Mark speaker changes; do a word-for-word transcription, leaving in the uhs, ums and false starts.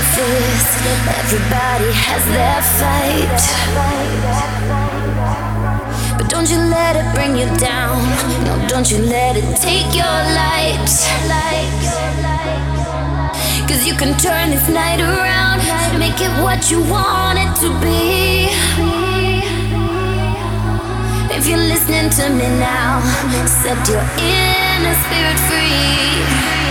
Speaker 1: surface. Everybody has their fight, but don't you let it bring you down. No, don't you let it take your light. Cause you can turn this night around, make it what you want it to be. If you're listening to me now, set your inner spirit free.